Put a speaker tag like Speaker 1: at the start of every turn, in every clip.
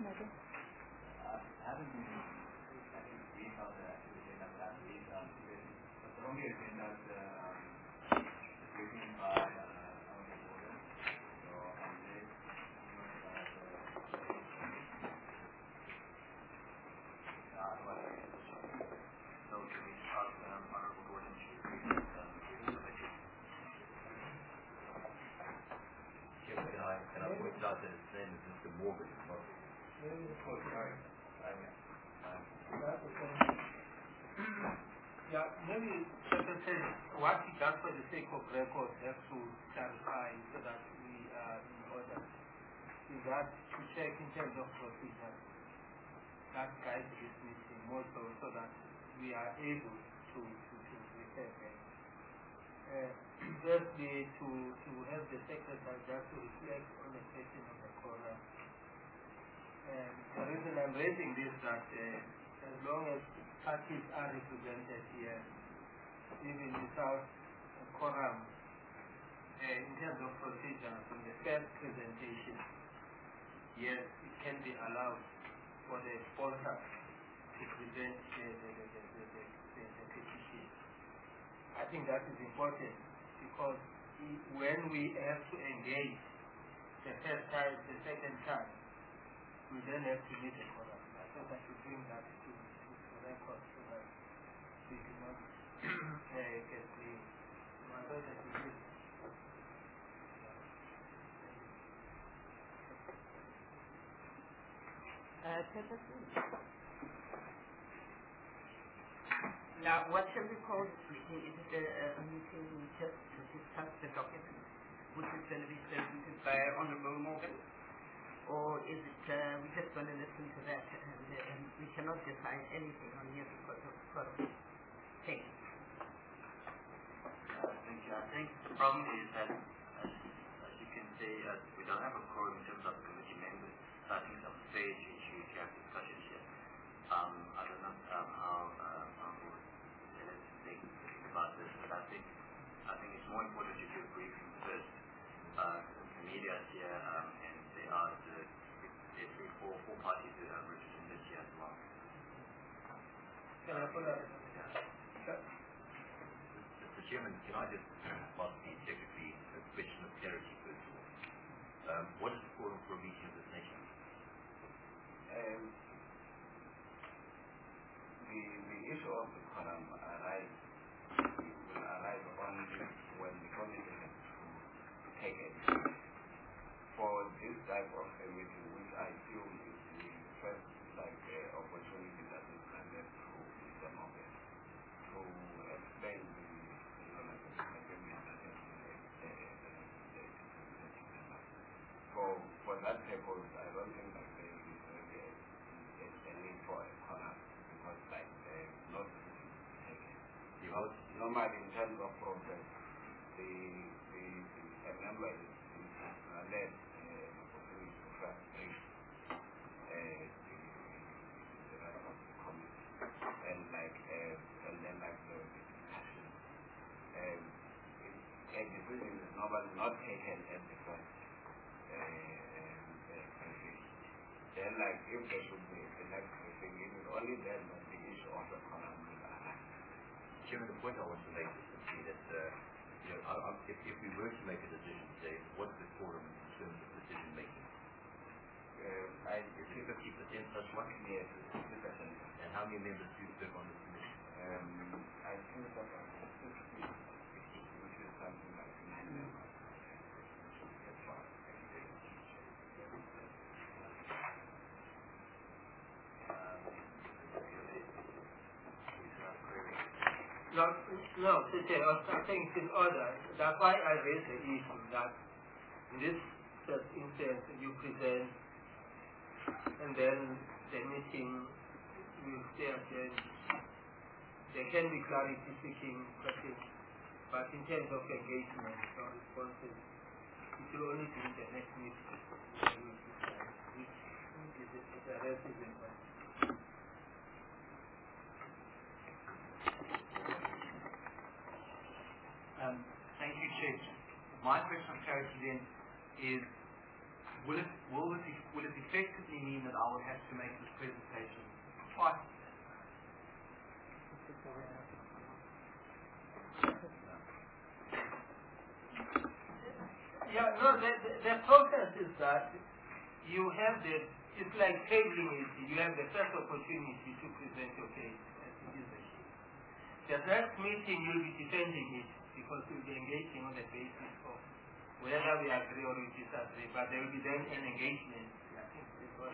Speaker 1: again.
Speaker 2: Haven't been brief on the activity of that week. But the only agenda is briefing by on the border. So on this, so can we ask Honorable Gordon to brief the committee? Chairman, can I point out that his name is Mr. Morgan? Oh, sorry.
Speaker 3: Yeah, maybe Secretary, what he does for the sake of record has to clarify so that we are in order. Is that to check in terms of procedure that guides this meeting more so that we are able to refer them. Firstly, to have the Secretary just to reflect on the question of the caller. The reason I'm raising this is that as long as parties are represented here, even without a quorum, in terms of procedure, from the first presentation, yes, it can be allowed for the sponsor to present the petition. I think that is important because when we have to engage the first time, the second time, we then have to meet the quorum. I think I should bring that to record so that we do not get the
Speaker 1: Now, what shall we call this meeting? Is it a meeting just to discuss the document which is going to be presented by Honorable Morgan? Or is it we're just going to listen to that and we cannot decide anything on here because of things?
Speaker 2: Thank you. I think the problem is that, as you can see, we don't have a quorum in terms of the committee members. So I think some stage issues you have discussions here. I don't know how let's think about this, but I think it's more important to do a briefing first. The media is here, and there are four parties that are represented here as well.
Speaker 3: Can I put that?
Speaker 4: Mr. Chairman, can I just ask the Secretary a question of clarity first of all? What is the forum for a meeting of this nature?
Speaker 5: The issue of the quorum will arise only when the committee has to take a decision. For this type of a meeting, which I feel is the first opportunity that is granted to Mr. Morgan to explain the agreement that has been for that purpose, I don't think that there is a need for a quorum because not taken. Normally, in terms of process, a member is led opportunity to first bring the rest of the committee and then the discussion. A decision is normally not taken at the first briefing. Then if there should be the next briefing, it is only then that the issue of the quorum will arise.
Speaker 4: Chairman, the point I want to make is simply that if we were to make a decision today, what's the quorum in terms of decision making? Is it 50% plus one?
Speaker 5: Yes, it's 50%.
Speaker 4: And how many members do you serve on this committee?
Speaker 5: I think about 60, which is something like 9 members.
Speaker 3: No, I think it's in order. That's why I raised the issue that in this first instance you present and then the meeting will stay again. There can be clarity seeking questions, but in terms of engagement or responses, it will only be in the next meeting which is the rest is important.
Speaker 6: Thank you, Chair. My question of clarity then is will it effectively mean that I will have to make this presentation twice?
Speaker 3: Yeah, no, the process is that you have it's like tabling it. You have the first opportunity to present your case as it is the case. The next meeting you'll be defending it because you'll be engaging on the basis of whether we agree or we disagree, but there will be then an engagement. I think this was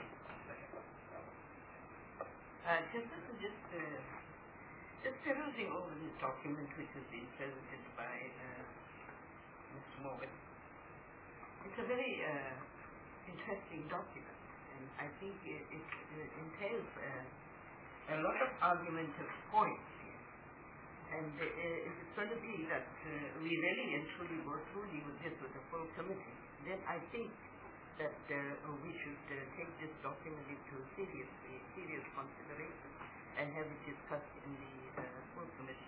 Speaker 1: just perusing over this document which has been presented by Mr. Morgan. It's a very interesting document, and I think it entails a lot of argumentative points here. And if it's going to be that we really and truly go through with this with the full committee, then I think that we should take this document into serious consideration and have it discussed in the full committee.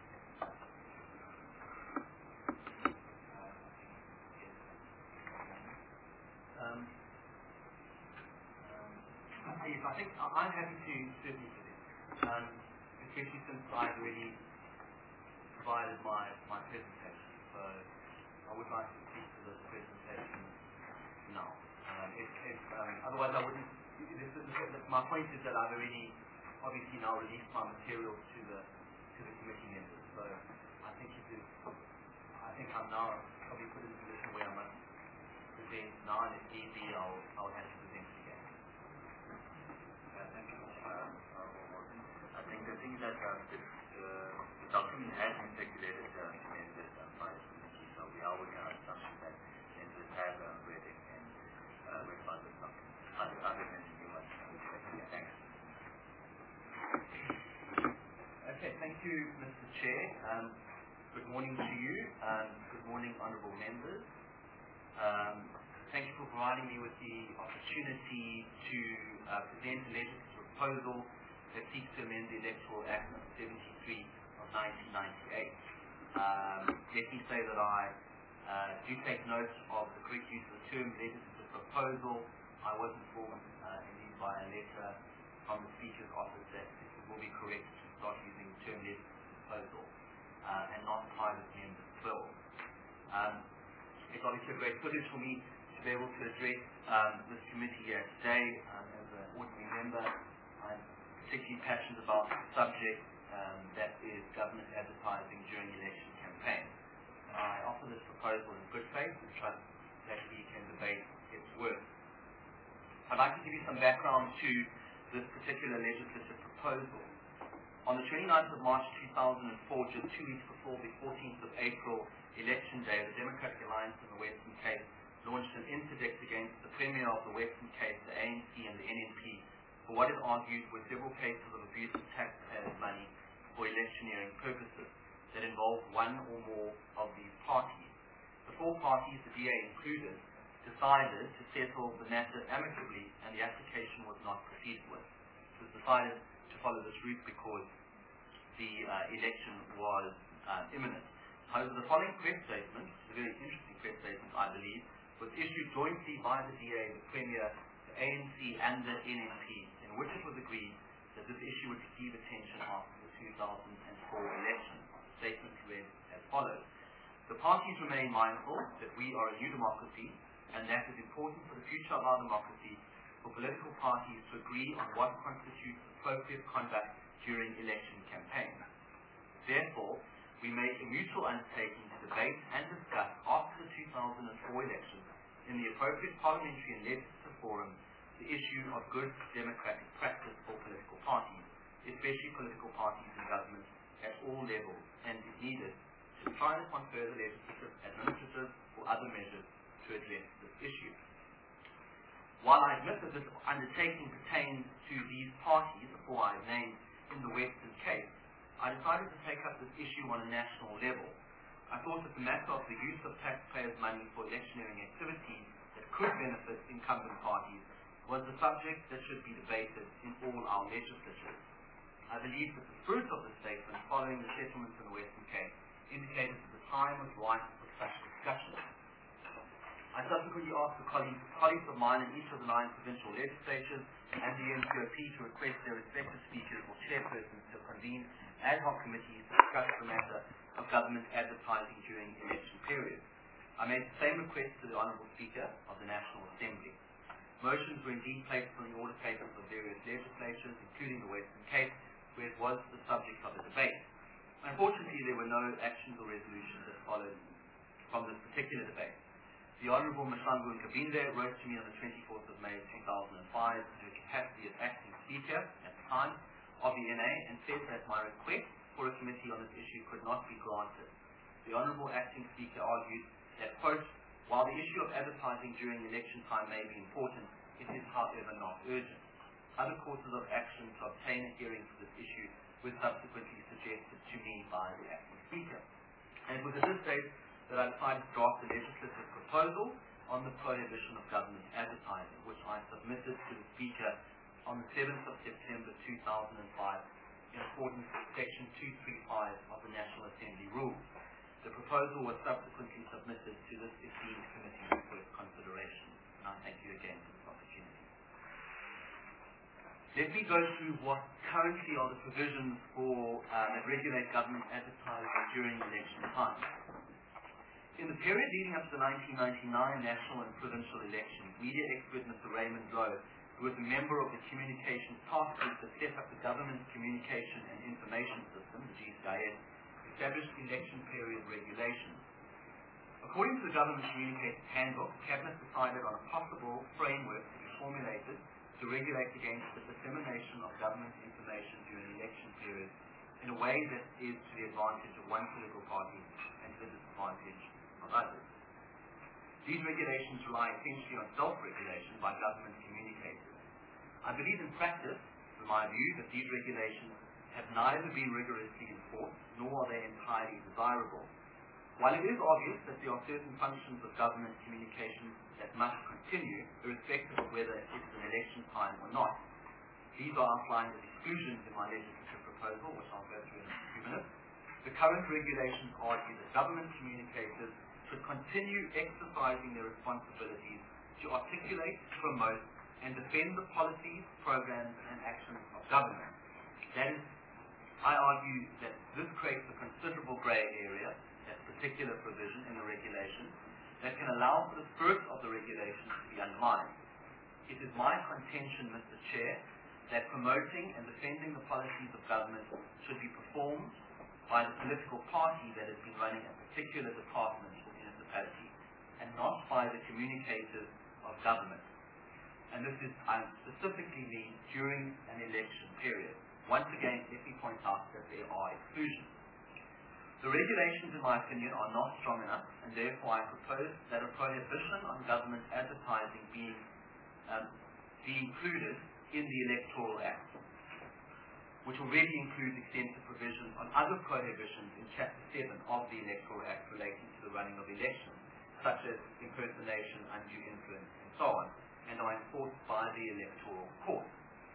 Speaker 6: Yes, I think I'm happy to certainly do this, especially since I've already provided my presentation. So I would like to speak to this presentation now. Otherwise I wouldn't. My point is that I've already obviously now released my material to the committee members. So I think I'm now probably put in a position where I must present now, and if need be, I'll have to present again.
Speaker 2: Thank you, Honorable Morgan. I think the thing that the document has been circulated to members by the committee, so we are working on assumption that members have read it and read by the document. Other than you must thanks.
Speaker 6: Okay, thank you, Mr. Chair. Good morning to you. Good morning, honourable members. Thank you for providing me with the opportunity to present a legislative proposal that seeks to amend the Electoral Act No. 73 of 1998. Let me say that I do take note of the correct use of the term legislative proposal. I was informed indeed by a letter from the Speaker's office that it will be correct to start using the term legislative proposal and not private member's bill. It's obviously a great privilege for me to be able to address this committee here today. As an ordinary member, I'm particularly passionate about the subject that is government advertising during election campaigns. I offer this proposal in good faith and trust that we can debate its worth. I'd like to give you some background to this particular legislative proposal. On the 29th of March 2004, just 2 weeks before the 14th of April election day, the Democratic Alliance in the Western Cape launched an interdict against the Premier of the Western Cape, the ANC and the NNP, for what it argued were several cases of abuse of taxpayers' money for electioneering purposes that involved one or more of these parties. The four parties, the DA included, decided to settle the matter amicably, and the application was not proceeded with. It was decided to follow this route because the election was imminent. However, the following press statement, which is a very interesting press statement, I believe, was issued jointly by the DA, the Premier, the ANC, and the NNP, in which it was agreed that this issue would receive attention after the 2004 election. The statement read as follows: the parties remain mindful that we are a new democracy, and that it is important for the future of our democracy for political parties to agree on what constitutes appropriate conduct during election campaigns. Therefore, we make a mutual undertaking to debate and discuss after the 2004 election in the appropriate parliamentary and legislative forum the issue of good democratic practice for political parties, especially political parties in government at all levels, and if needed, to try upon further legislative, administrative, or other measures to address this issue. While I admit that this undertaking pertains to these parties, the four I've named, in the Western Cape, I decided to take up this issue on a national level. I thought that the matter of the use of taxpayers' money for electioneering activities that could benefit incumbent parties was the subject that should be debated in all our legislatures. I believe that the fruit of the statement following the settlements in the Western Cape indicated that the time was ripe for such discussion. I I subsequently asked the colleagues of mine in each of the 9 provincial legislatures and the MCOP to request their respective speakers or chairpersons to convene ad hoc committees to discuss the matter of government advertising during election periods. I made the same request to the Honourable Speaker of the National Assembly. Motions were indeed placed on the order papers of various legislatures, including the Western Cape, where it was the subject of a debate. Unfortunately, there were no actions or resolutions that followed from this particular debate. The Honourable Mahlangu Nkabinde wrote to me on the 24th of May 2005 in her capacity as acting Speaker at the time of the NA and said that my request for a committee on this issue could not be granted. The Honourable Acting Speaker argued that, quote, while the issue of advertising during election time may be important, it is however not urgent. Other courses of action to obtain a hearing for this issue were subsequently suggested to me by the Acting Speaker. And it was at this stage that I decided to draft a legislative proposal on the prohibition of government advertising, which I submitted to the Speaker on the 7th of September 2005 in accordance with Section 235 of the National Assembly Rules. The proposal was subsequently submitted to this esteemed committee for consideration. And I thank you again for this opportunity. Let me go through what currently are the provisions for that regulate government advertising during election time. In the period leading up to the 1999 national and provincial elections, media expert Mr. Raymond Lowe, who was a member of the Communications Task Group that set up the Government Communication and Information System, the GCIS, established election period regulations. According to the Government Communications Handbook, the Cabinet decided on a possible framework to be formulated to regulate against the dissemination of government information during election periods in a way that is to the advantage of one political party and to the disadvantage of others. These regulations rely essentially on self-regulation by government communicators. I believe in practice, in my view, that these regulations have neither been rigorously enforced nor are they entirely desirable. While it is obvious that there are certain functions of government communication that must continue, irrespective of whether it is an election time or not, these are outlined as exclusions in my legislative proposal, which I'll go through in a few minutes. The current regulations argue that government communicators should continue exercising their responsibilities to articulate, promote, and defend the policies, programs, and actions of government. That is, I argue that this creates a considerable grey area, that particular provision in the regulation, that can allow for the spirit of the regulations to be undermined. It is my contention, Mr. Chair, that promoting and defending the policies of government should be performed by the political party that has been running a particular department or municipality, and not by the communicators of government. And this is, I specifically mean, during an election period. Once again, let me point out that there are exclusions. The regulations, in my opinion, are not strong enough, and therefore I propose that a prohibition on government advertising be included in the Electoral Act, which already includes extensive provisions on other prohibitions in Chapter 7 of the Electoral Act relating to the running of elections, such as impersonation, undue influence, and so on, and are enforced by the Electoral Court.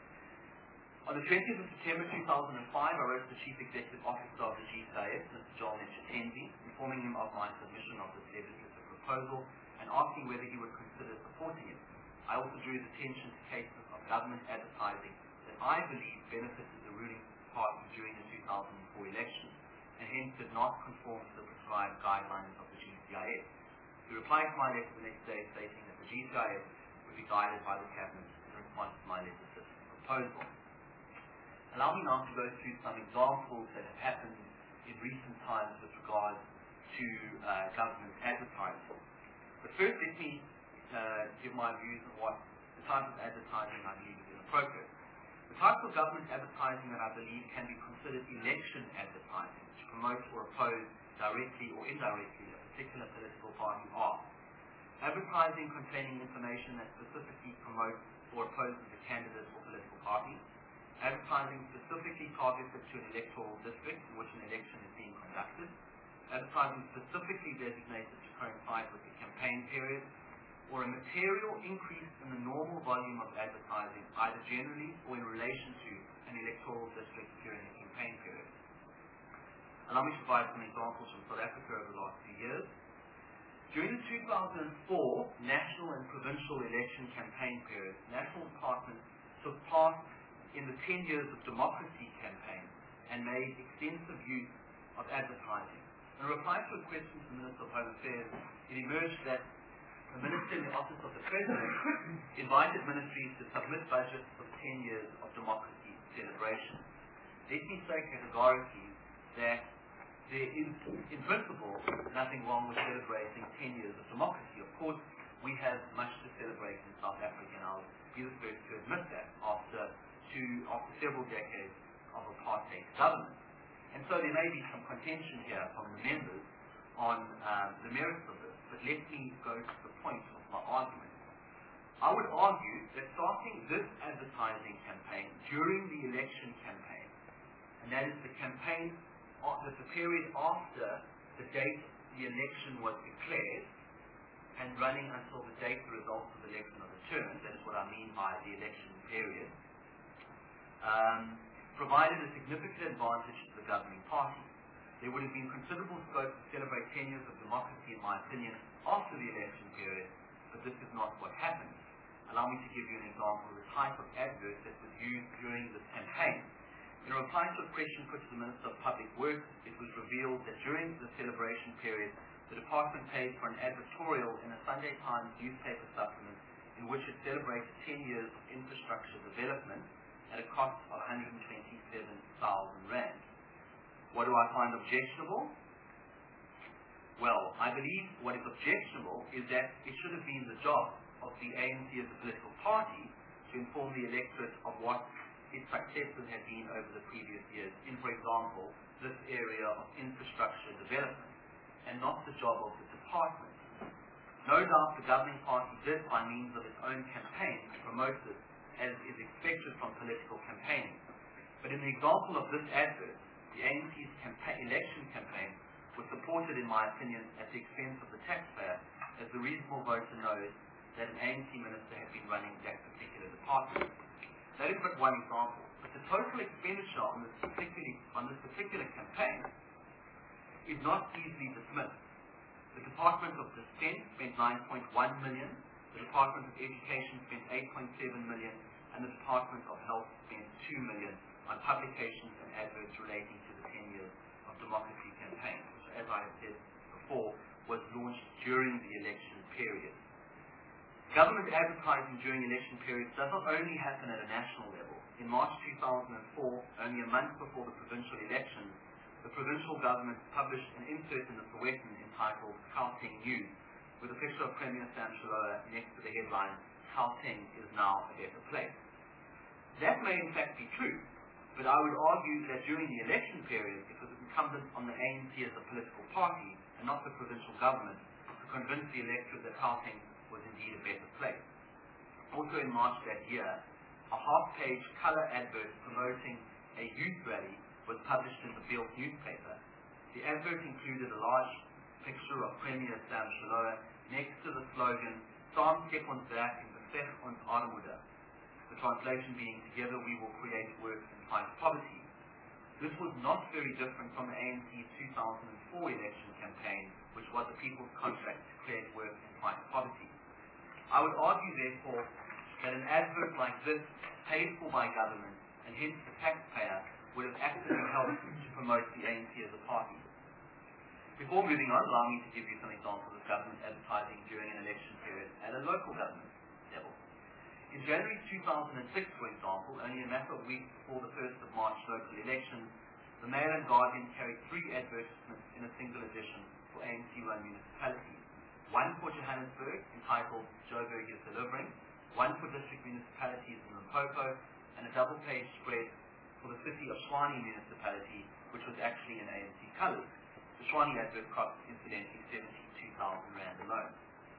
Speaker 6: On the 20th of September 2005, I wrote to the Chief Executive Officer of the GCIS, Mr. Joel Netshitenzhe, informing him of my submission of this legislative proposal and asking whether he would consider supporting it. I also drew his attention to cases of government advertising that I believe benefited the ruling party during the 2004 election and hence did not conform to the prescribed guidelines of the GCIS. He replied to my letter the next day stating that the GCIS would be guided by the Cabinet in response to my legislative proposal. Allow me now to go through some examples that have happened in recent times with regard to government advertising. But first, let me give my views on what the type of advertising I believe is inappropriate. The type of government advertising that I believe can be considered election advertising, which promotes or oppose directly or indirectly a particular political party are advertising containing information that specifically promotes or opposes a candidate or political party, advertising specifically targeted to an electoral district in which an election is being conducted, advertising specifically designated to coincide with the campaign period, or a material increase in the normal volume of advertising, either generally or in relation to an electoral district during the campaign period. Allow me to provide some examples from South Africa over the last few years. During the 2004 national and provincial election campaign period, national departments took part in the 10 Years of Democracy campaign and made extensive use of advertising. In reply to a question to the Minister of Home Affairs, it emerged that the Minister in the Office of the President invited ministries to submit budgets for the 10 Years of Democracy celebration. Let me say categorically that there is, in principle, nothing wrong with celebrating 10 years of democracy. Of course, we have much to celebrate in South Africa, and I'll be the first to admit that after several decades of apartheid government. And so there may be some contention here from the members on the merits of this, but let me go to the point of my argument. I would argue that starting this advertising campaign during the election campaign, and that is the campaign, that the period after the date the election was declared, and running until the date the results of the election are returned, that is what I mean by the election period, provided a significant advantage to the governing party. There would have been considerable scope to celebrate 10 years of democracy, in my opinion, after the election period, but this is not what happened. Allow me to give you an example of the type of advert that was used during this campaign. In reply to a question put to the Minister of Public Works, it was revealed that during the celebration period, the department paid for an advertorial in a Sunday Times newspaper supplement in which it celebrated 10 years of infrastructure development at a cost of 127,000 rand. What do I find objectionable? Well, I believe what is objectionable is that it should have been the job of the ANC as a political party to inform the electorate of what its successes had been over the previous years in, for example, this area of infrastructure development, and not the job of the department. No doubt the governing party did, by means of its own campaign, promote this, as is expected from political campaigning. But in the example of this advert, the ANC's election campaign was supported, in my opinion, at the expense of the taxpayer, as the reasonable voter knows that an ANC minister had been running that particular department. That is but one example, but the total expenditure on this particular campaign is not easily dismissed. The Department of Defense spent 9.1 million, the Department of Education spent 8.7 million, and the Department of Health spent 2 million on publications and adverts relating to the 10 Years of Democracy campaign, which, as I have said before, was launched during the election period. Government advertising during election periods does not only happen at a national level. In March 2004, only a month before the provincial elections, the provincial government published an insert in the Sowetan entitled Gauteng News, with a picture of Premier Sam Shilowa next to the headline, Gauteng is now a better place. That may in fact be true, but I would argue that during the election period, it was incumbent on the ANC as a political party, and not the provincial government, to convince the electorate that Gauteng was indeed a better place. Also in March that year, a half-page colour advert promoting a youth rally was published in the Beeld newspaper. The advert included a large picture of Premier Sam Shilowa next to the slogan, Saam trek ons werk en beveg ons armoede, the translation being, together we will create work and fight poverty. This was not very different from the ANC's 2004 election campaign, which was a people's contract to create work and fight poverty. I would argue, therefore, that an advert like this, paid for by government, and hence the taxpayer, would have actively helped to promote the ANC as a party. Before moving on, allow me to give you some examples of government advertising during an election period at a local government level. In January 2006, for example, only a matter of weeks before the 1st of March local elections, the Mail and Guardian carried 3 advertisements in a single edition for ANC-run municipalities. One for Johannesburg, entitled Joburg is Delivering, one for district municipalities in Limpopo, and a double-page spread for the city of Tshwane municipality, which was actually in ANC colours. The Tshwane advert cost, incidentally, 72,000 rand alone.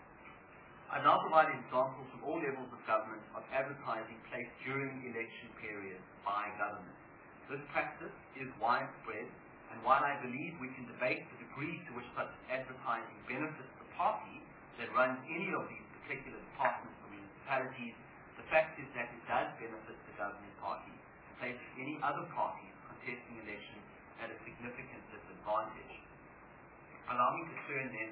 Speaker 6: I've now provided examples from all levels of government of advertising placed during the election period by government. This practice is widespread, and while I believe we can debate the degree to which such advertising benefits the party that runs any of these particular departments or municipalities, the fact is that it does benefit the governing party and places any other parties contesting elections at a significant disadvantage. Allow me to turn then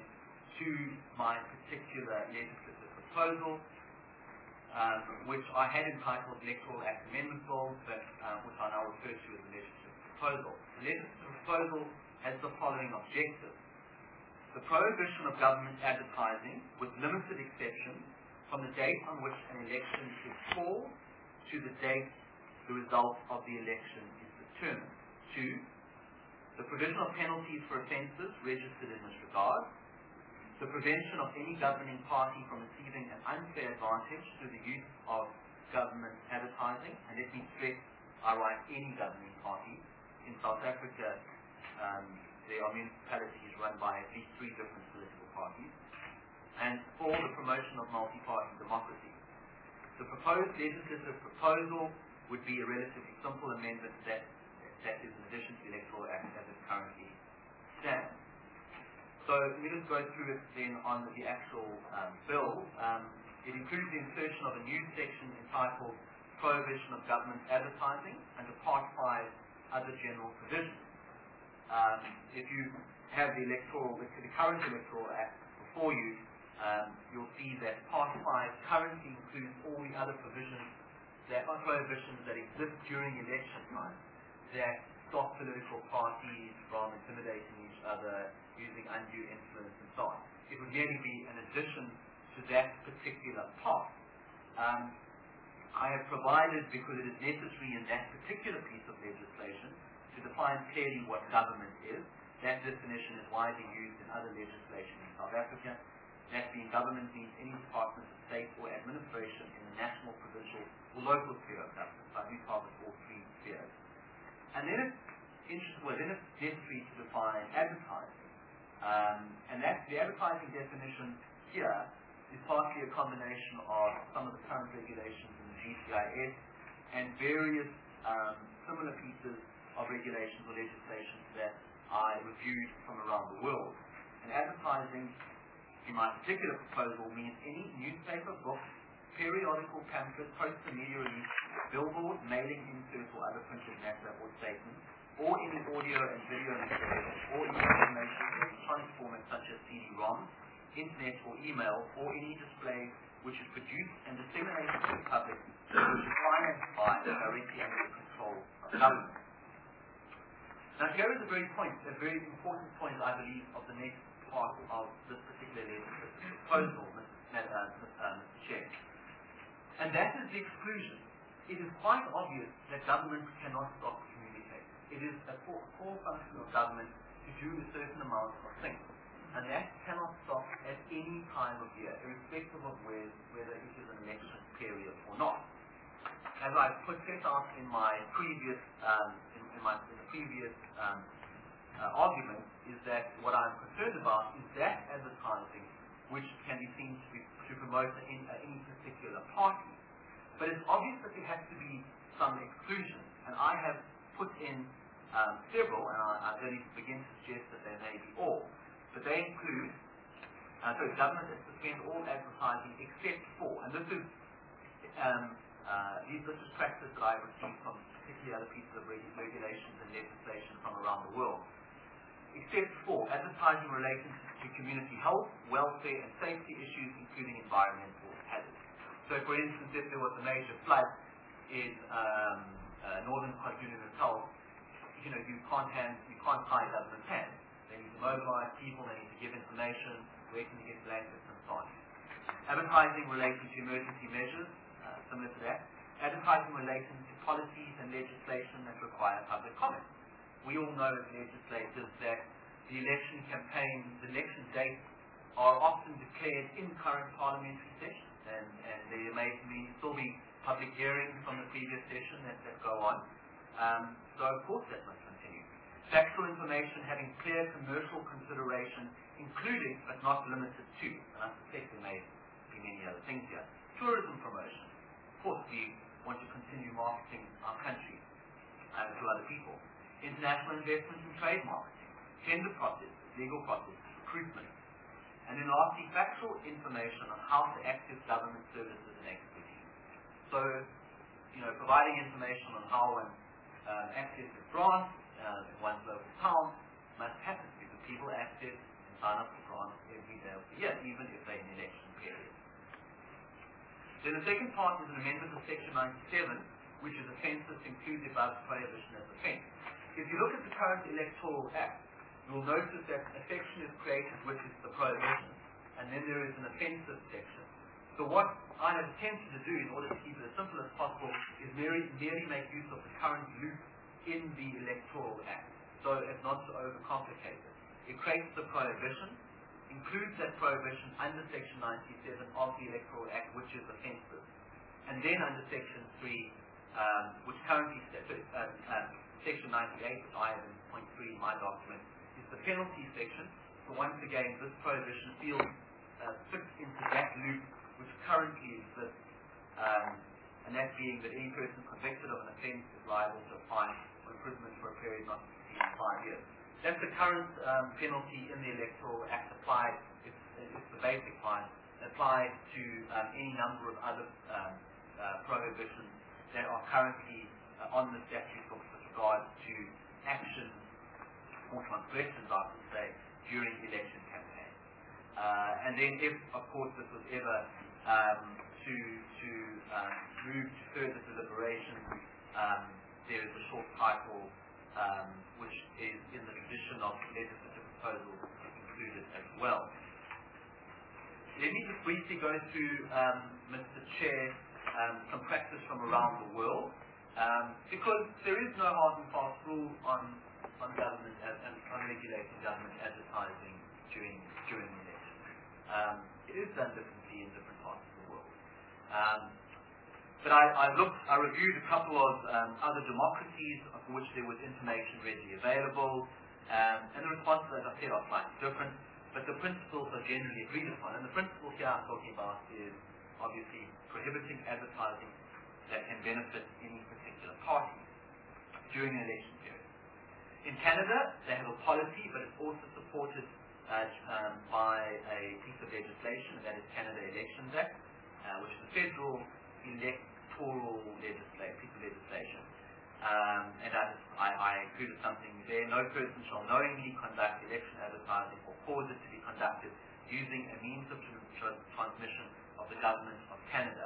Speaker 6: to my particular legislative proposal, which I had entitled Electoral Act Amendment Bill, but which I now refer to as the legislative proposal. The legislative proposal has the following objectives: the prohibition of government advertising, with limited exceptions, from the date on which an election is called to the date the result of the election is determined. 2, the provision of penalties for offences registered in this regard. The prevention of any governing party from receiving an unfair advantage through the use of government advertising. And let me stress, I write any governing party. In South Africa, there are municipalities run by at least 3 different political parties. And for the promotion of multi-party democracy. The proposed legislative proposal would be a relatively simple amendment that is in addition to the Electoral Act as it currently stands. So let me just go through it then on the actual bill. It includes the insertion of a new section entitled Prohibition of Government Advertising under Part 5 Other General Provisions. If you have the current Electoral Act before you, you'll see that Part 5 currently includes all the other provisions that are prohibitions that exist during election time that stop political parties from intimidating each other, using undue influence and so on. It would merely be an addition to that particular part. I have provided, because it is necessary in that particular piece of legislation, to define clearly what government is. That definition is widely used in other legislation in South Africa. That being, government means any department of state or administration in the national, provincial, or local sphere of government. So I do target all 3 spheres. And then it's necessary to define advertising. And that's the advertising definition here is partly a combination of some of the current regulations in the GCIS and various similar pieces of regulations or legislation that I reviewed from around the world. And advertising, in my particular proposal, means any newspaper, book, periodical, pamphlet, poster, media release, billboard, mailing insert, or other printed matter or statement, or any audio and video material, or any information in electronic format such as CD-ROM, internet or email, or any display which is produced and disseminated to the public, which is financed by and directly under the control of government. Now here is a very important point, I believe, of the next part of this particular legislative proposal, Mr. Chair. And that is the exclusion. It is quite obvious that government cannot stop communicating. It is a core function of government to do a certain amount of things. And that cannot stop at any time of year, irrespective of whether it is an election period or not. As I set out in my previous argument, is that what I'm concerned about is that advertising which can be seen to promote any particular party. But it's obvious that there has to be some exclusion, and I have put in several, and I don't even begin to suggest that they may be all. But they include, so government has suspended all advertising except for, and this is practice that I've received from particularly other pieces of regulations and legislation from around the world, except for advertising relating to community health, welfare, and safety issues, including environmental hazards. So, for instance, if there was a major flood in northern KwaZulu-Natal, you can't tie government hands. They need to mobilize people, they need to give information, where can you get blankets, and so on. Advertising relating to emergency measures, similar to that. Advertising relating to policies and legislation that require public comment. We all know as legislators that the election campaign, the election dates are often declared in current parliamentary session, and there may still be public hearings from the previous session that go on. So of course that must continue. Factual information having clear commercial consideration, including but not limited to, and I suspect there may be many other things here. Tourism promotion. Of course we want to continue marketing our country to other people. International investment in trade marketing, tender processes, legal processes, recruitment. And then lastly, factual information on how to access government services and expertise. So, providing information on how one accesses grants in one's local town must happen because people access and sign up for grants every day of Then the second part is an amendment of Section 97, which is offences to include the above prohibition as offence. If you look at the current Electoral Act, you'll notice that a section is created which is the prohibition, and then there is an offensive section. So what I have attempted to do in order to keep it as simple as possible is merely make use of the current loop in the Electoral Act, so as not to overcomplicate it. It creates the prohibition, includes that prohibition under Section 97 of the Electoral Act, which is offensive. And then under Section 3, which currently Section 98, which I have in point 3 in my document, is the penalty section. So once again, this prohibition fits into that loop which currently exists, and that being that any person convicted of an offence is liable to a fine or imprisonment for a period not exceeding 5 years. That's the current penalty in the Electoral Act applied. It's the basic fine applied to any number of other prohibitions that are currently on the statute books with regard to actions or transgressions, I would say, during the election campaign. And then if, of course, this was ever to move to further deliberation, there is a short title which is in the tradition of legislative proposals included as well. Let me just briefly go through, Mr. Chair, some practice from around the world, because there is no hard and fast rule on government and on regulating government advertising during the election. It is done differently in different parts of the world. But I reviewed a couple of other democracies of which there was information readily available, and the responses, as I said, are slightly different, but the principles are generally agreed upon. And the principle here I'm talking about is obviously prohibiting advertising that can benefit any particular party during an election period. In Canada, they have a policy, but it's also supported by a piece of legislation, and that is Canada Elections Act, which is a federal electoral piece of legislation. And I included something there. No person shall knowingly conduct election advertising or cause it to be conducted using a means of transmission of the Government of Canada.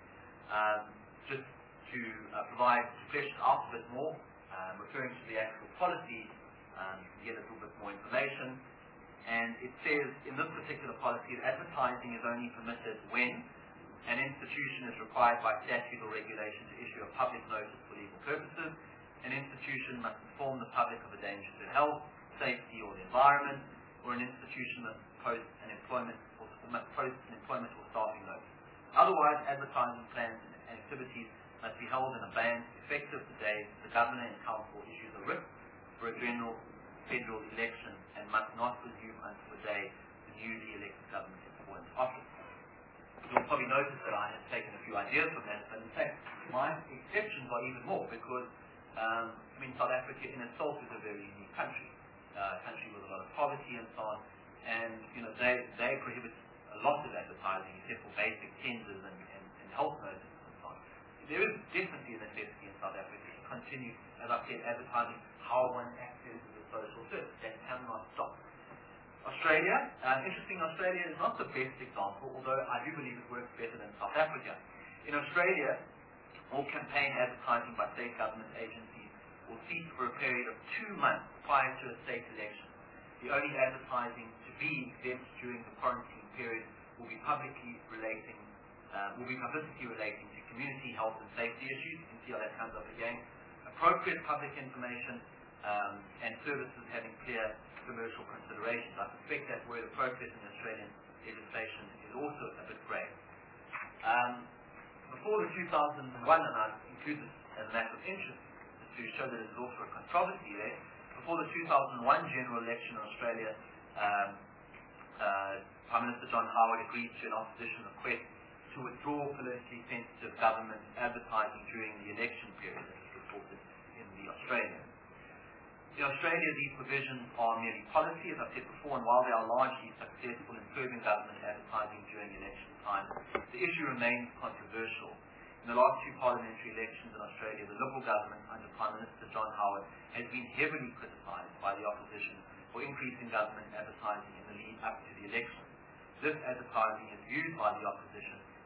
Speaker 6: Just to flesh it out a bit more, referring to the actual policy, you can get a little bit more information. And it says, in this particular policy, that advertising is only permitted when an institution is required by statute or regulation to issue a public notice for legal purposes. An institution must inform the public of a danger to health, safety, or the environment, or an institution must post an employment or staffing notice. Otherwise, advertising plans and activities must be held in abeyance effective the day the Governor and Council issues a writ for a general federal election, and must not resume until the day the newly elected government is sworn into office. You'll probably notice that I have taken a few ideas from that, but in fact, my exceptions are even more, because South Africa in itself is a very unique country, a country with a lot of poverty and so on, and they prohibit a lot of advertising except for basic tenders and health notices and so on. There is definitely a necessity in South Africa to continue, as I said, advertising how one accesses the social service. That cannot stop. Australia, interesting, Australia is not the best example, although I do believe it works better than South Africa. In Australia, all campaign advertising by state government agencies will cease for a period of 2 months prior to a state election. The only advertising to be exempt during the quarantine period will be publicity relating to community health and safety issues. You can see how that comes up again. Appropriate public information and services having clear commercial considerations. I suspect that word appropriate in Australian legislation is also a bit grey. Before the 2001, and I've included this as a matter of interest to show that there's also a controversy there, before the 2001 general election in Australia, Prime Minister John Howard agreed to an opposition request to withdraw politically sensitive government advertising during the election period, as is reported in the Australian. In Australia, these provisions are merely policy, as I said before, and while they are largely successful in curbing government advertising during election time, the issue remains controversial. In the last 2 parliamentary elections in Australia, the Liberal government under Prime Minister John Howard has been heavily criticised by the opposition for increasing government advertising in the lead up to the election. This advertising is viewed by the opposition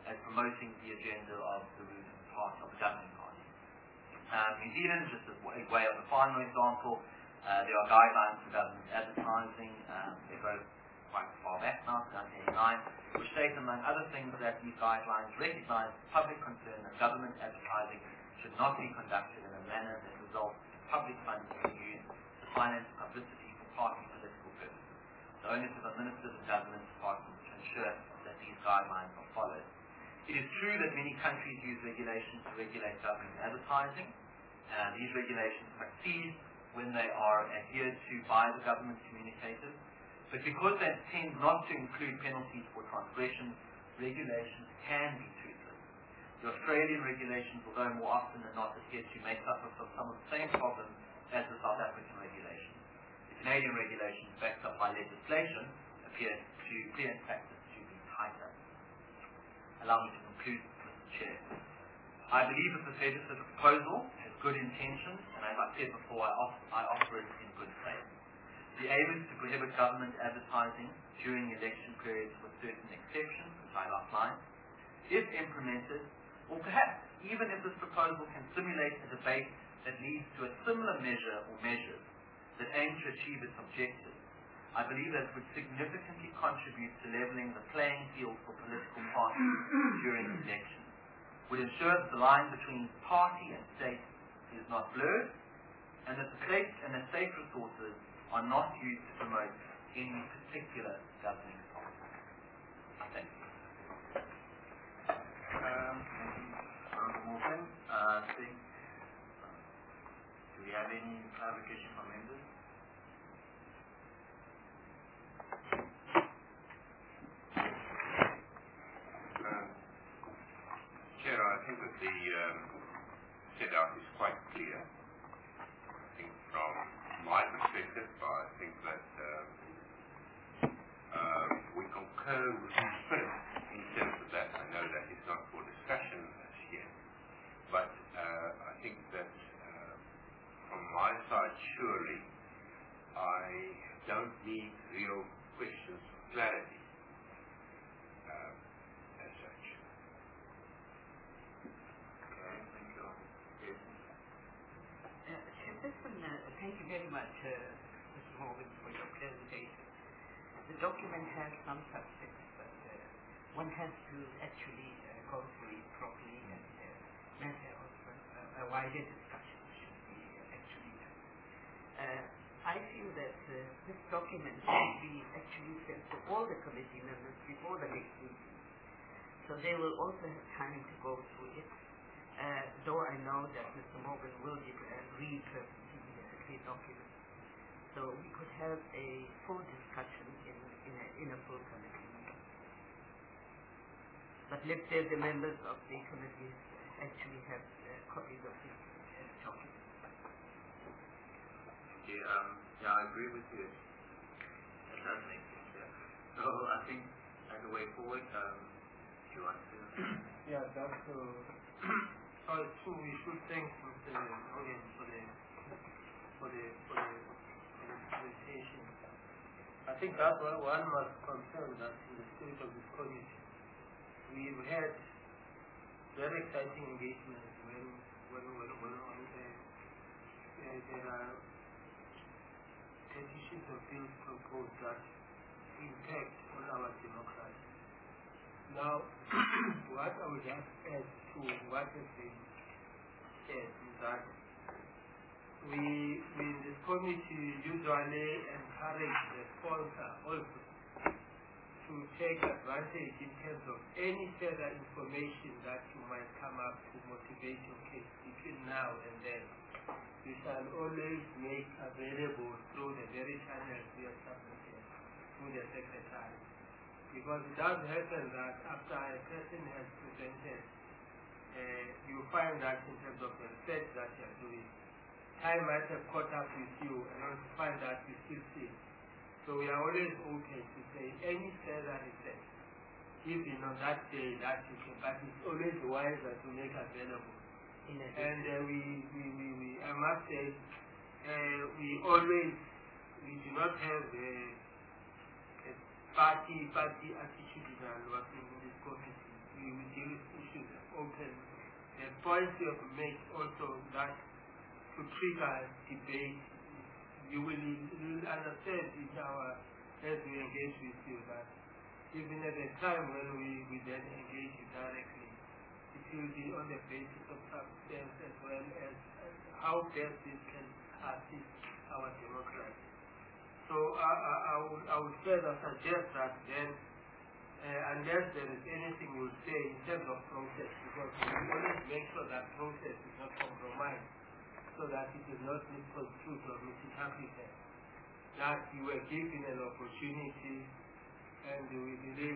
Speaker 6: as promoting the agenda of the ruling party, of the governing party. New Zealand, just as a way of a final example, there are guidelines for government advertising. They go quite far back now, 1989, which state, among other things, that these guidelines recognize public concern that government advertising should not be conducted in a manner that results in public funds being used to finance publicity for party political purposes. The onus of the ministers and government departments to ensure that these guidelines are followed. It is true that many countries use regulations to regulate government advertising. These regulations succeed when they are adhered to by the government communicators. But because they tend not to include penalties for transgressions, regulations can be toothless. The Australian regulations, although more often than not adhered to, may suffer from some of the same problems as the South African regulations. The Canadian regulations, backed up by legislation, appear to clear in practice to be tighter. Allow me to conclude, Mr. Chair. I believe that this legislative proposal has good intentions, and as I said before, I offer it in good faith. The aim is to prohibit government advertising during election periods with certain exceptions, which I've outlined. If implemented, or perhaps even if this proposal can simulate a debate that leads to a similar measure or measures that aim to achieve its objectives, I believe that it would significantly contribute to leveling the playing field for political parties during elections, would ensure that the line between party and state is not blurred, and that the state and the state resources are not used to promote any particular governing policy. Thank you.
Speaker 2: Do we have any clarification from members?
Speaker 7: Chair, I think that the set out is quite clear. I think from my perspective, I think that we concur with the spirit in terms of that. I know that it's not for discussion as yet, but I think that from my side, surely, I don't need real questions for clarity as such.
Speaker 2: Okay, thank you. Yes.
Speaker 1: Chairperson, thank you very much, Mr. Morgan, for your presentation. The document has some substance, but one has to actually go through it properly and matter of a wider discussion should be actually done. I feel that this document should be actually sent to all the committee members before the next meeting, so they will also have time to go through it. Though I know that Mr. Morgan will read the document, so we could have a full discussion in a full committee meeting. But let the members of the committees actually have copies of this document.
Speaker 2: Yeah, I agree with you. That does make sense. Yeah. So I think as a way forward, do you want to?
Speaker 3: Yeah, that's so we should thank Mr. Morgan for the presentation. I think that's why one must confirm that in the spirit of this committee, we've had very exciting engagements when there are petitions of bills proposed that impact on our democracy. Now, what I would just add to what has been said is that we in this committee usually encourage the sponsor also to take advantage in terms of any further information that you might come up to motivate your case between now and then. We shall always make available through the very channels we have submitted to the Secretary. Because it does happen that after a person has presented, you find that in terms of the research that you are doing, time might have caught up with you and you find that you still see. So we are always open to say any further research, even on that day that you can, but it's always wiser to make available. And I must say, we do not have a party attitude in our working in this committee. We we deal with issues open. The points you have made also that to trigger debate, you will understand as we engage with you that even at the time when we then engage you directly, it will be on the basis of substance as well as how best this can assist our democracy. So I would further suggest that then, unless there is anything you will say in terms of process, because we always make sure that process is not compromised, so that it is not misconstrued or misinterpreted, that you were given an opportunity, and we believe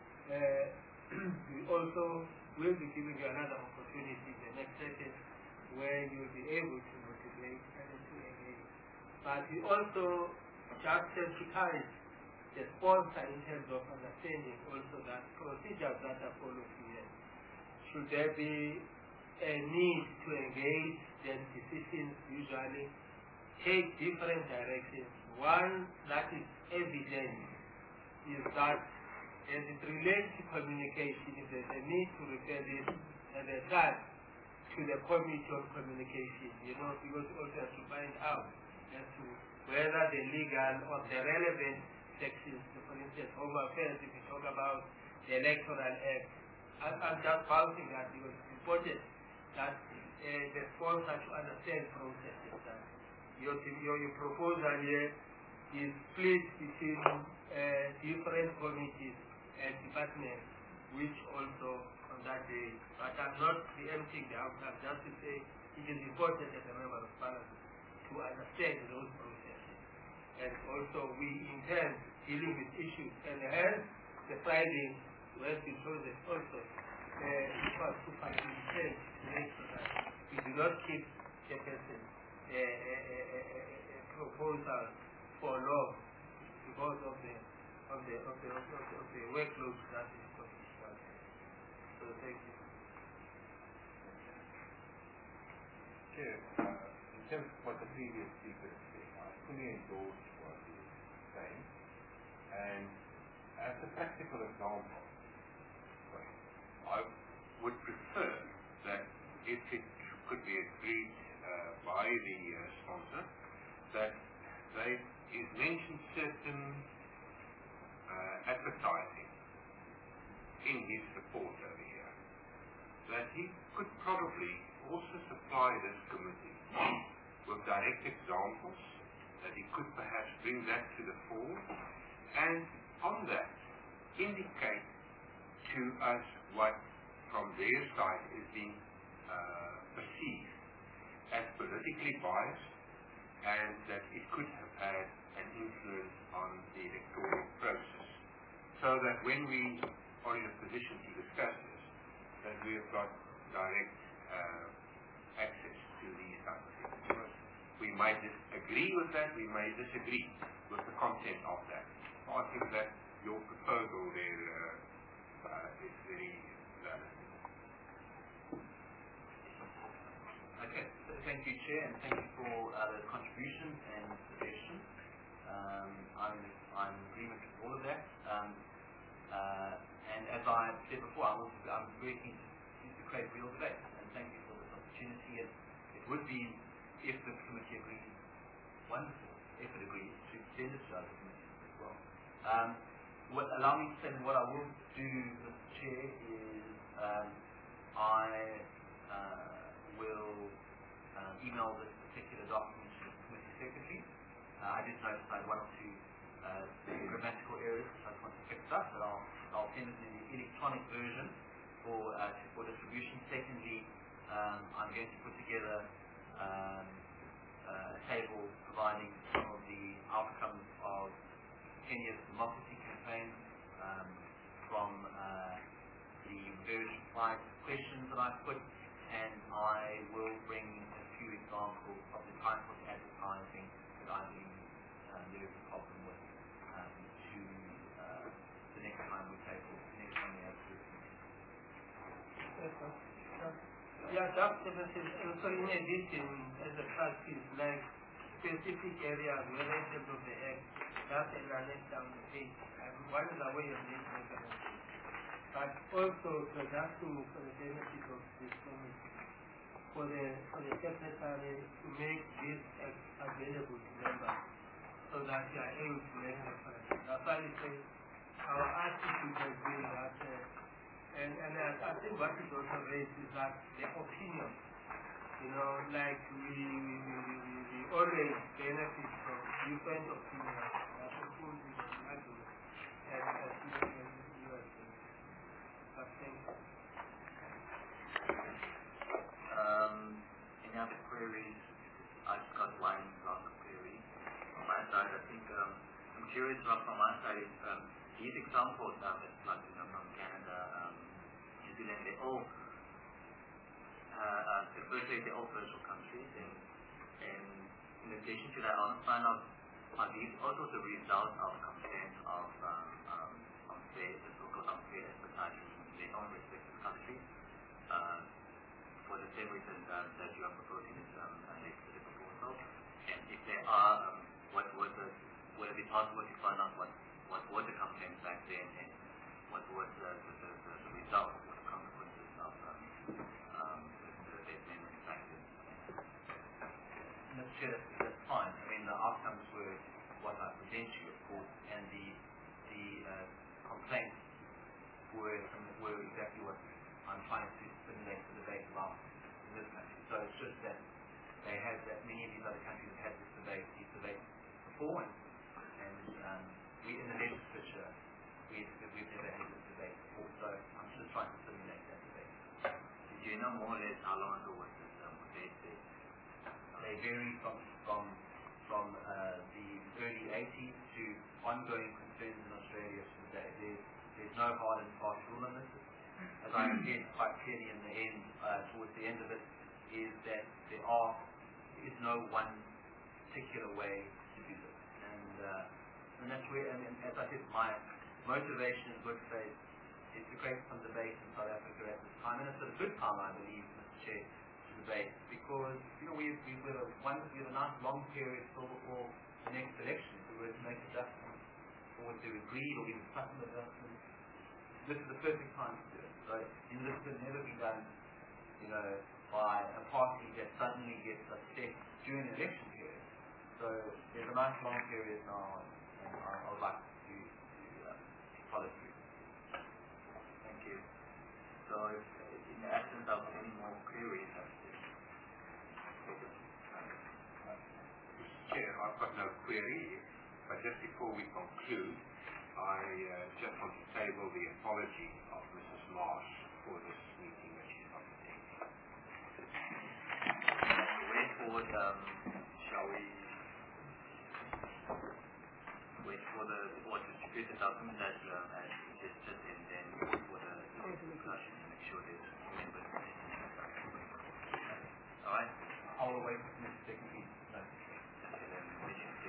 Speaker 3: we also will be giving you another opportunity in the next session where you will be able to motivate and to engage. But we also just sensitize the sponsor in terms of understanding also that procedures that are followed here. Should there be a need to engage, then decisions usually take different directions. One that is evident is that as it relates to communication, if there's a need to refer this at a time to the Committee on Communication, because we also have to find out as to whether the legal or the relevant sections, for instance, Home Affairs, if we talk about the Electoral Act, I'm just bouncing that because it's important that the sponsor to understand processes. That your proposal here is split between different committees and departments, which also on that day, but I'm not preempting the outcome, just to say it is important as a member of Parliament to understand those processes. And also we intend dealing with issues, and hence the Friday has been chosen also it was to facilitate to make sure that we do not keep the person proposal for long because of the workload that is conditioned. So thank you.
Speaker 7: Chair, in terms of what the previous speaker said, I fully endorse what he is saying. And as a practical example, I would prefer that if it could be agreed by the sponsor that they is mentioned certain advertising in his report over here, that he could probably also supply this committee with direct examples, that he could perhaps bring that to the fore, and on that indicate to us what from their side is being perceived as politically biased, and that it could have had an influence on the electoral process, so that when we are in a position to discuss this, that we have got direct access to these types of things. We might agree with that, we may disagree with the content of that. So I think that your proposal there is very valid.
Speaker 6: Okay, so thank you, Chair, and thank you for the contributions and suggestions. I'm in agreement with all of that. And as I said before, I'm very keen to create real debate, and thank you for this opportunity. And it would be, if the committee agrees, wonderful, if it agrees, to extend it to other committees as well. Allow me to say what I will do, Mr. Chair, is I will email this particular document to the committee secretary. I did notify one or two grammatical errors which I just want to fix up, but I'll send it in the electronic version for distribution. Secondly, I'm going to put together a table providing some of the outcomes of Kenya's democracy campaign from the various 5 questions that I've put, and I will bring a few examples of the type of advertising that I believe there is a problem with to the next time we table, the next time we have to.
Speaker 3: Yeah, just so in addition, as a practice, like specific areas where in terms of the act, just a list down the page. And what is the way of this mechanism? but also for the benefit of this community, for the secretary to make this available to members so that they are able to make reference. That's why we say our attitude has been that, and I think what is also raised is that the opinion, like we always benefit from different opinions that oppose the argument as even in the US. But thank you.
Speaker 2: Any other queries? I just got one last query on my side. I think I'm curious from my side is these examples from Canada, New Zealand, they all virtually they're all virtual countries, and in addition to that, I want to find out are these also the result of complaints of unfair, the so-called unfair advertising in their own respective countries. For the same reason that you are proposing this legislative proposal, and if there are, would it be possible to find out what were the complaints back then, and what was the result, what the consequences of the amendment back then?
Speaker 6: Mr. Chair, that's fine. I mean, the outcomes were what I present you, of course, and the complaints were exactly what I'm trying to stimulate the debate about in this country. So it's just that they had that many of these other countries have had these debates before, and we in the legislature we've never had this debate before. So I'm just trying to stimulate that debate.
Speaker 2: Do you know more or less how long ago was this debate?
Speaker 6: They vary from the early 80s to ongoing concerns in Australia today. There's no hard and fast rule on this. As I said quite clearly in the end, towards the end of it, is that there is no one particular way to do this. And that's where, and as I said, my motivation in good faith is to create some debate in South Africa at this time. And it's a good time, I believe, Mr. Chair, to debate, because we have a nice long period still before the next election. If we were to make adjustments or to agree or even some adjustments, this is the perfect time to do it. So this can never be done, by a party that suddenly gets upset during the election period. So there's a nice long period now, and I would like to follow through.
Speaker 2: Thank you. So in the absence of any more queries,
Speaker 7: Chair, I've got no query, but just before we conclude, I just want to table the apology of Mrs. Marsh for this meeting that she's not attending.
Speaker 2: way forward, shall we wait for the board to distribute the document as suggested, and then wait for the discussion to make sure there's members. All right?
Speaker 6: I'll wait for the second meeting.
Speaker 2: Okay, then meeting is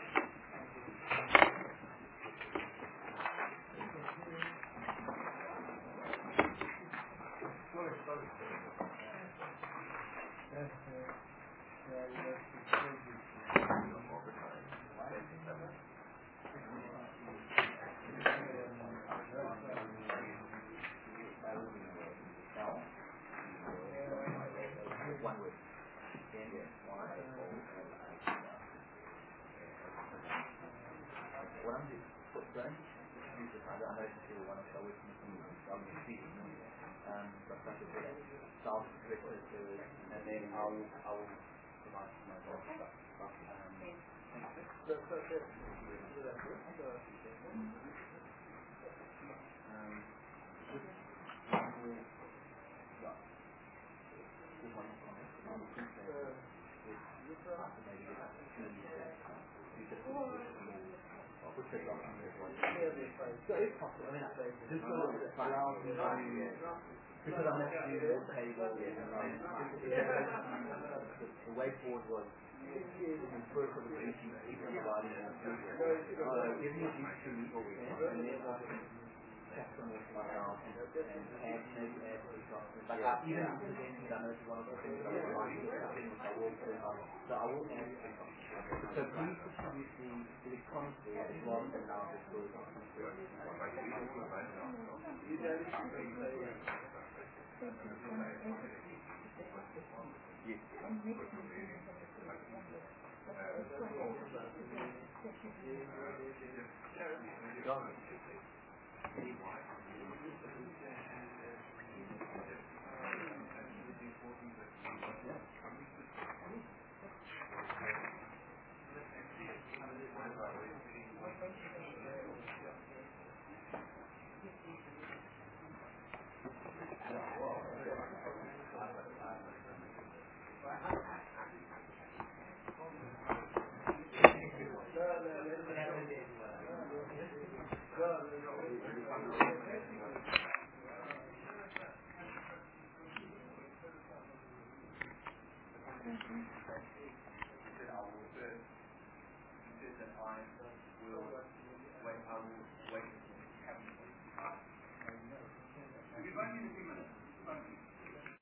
Speaker 6: and then I will provide my vote.
Speaker 8: So if possible, I mean, just so that allows me to, because I'm next to the table, the way forward was first of the meeting, keep everybody in the future. Give me these 2 weeks, and then check them with myself and maybe like even if the things I know is one of the things that I like, which I will put on, so I will add things. So please distribute the electronically as well as now this goes on.
Speaker 6: We've only a few minutes.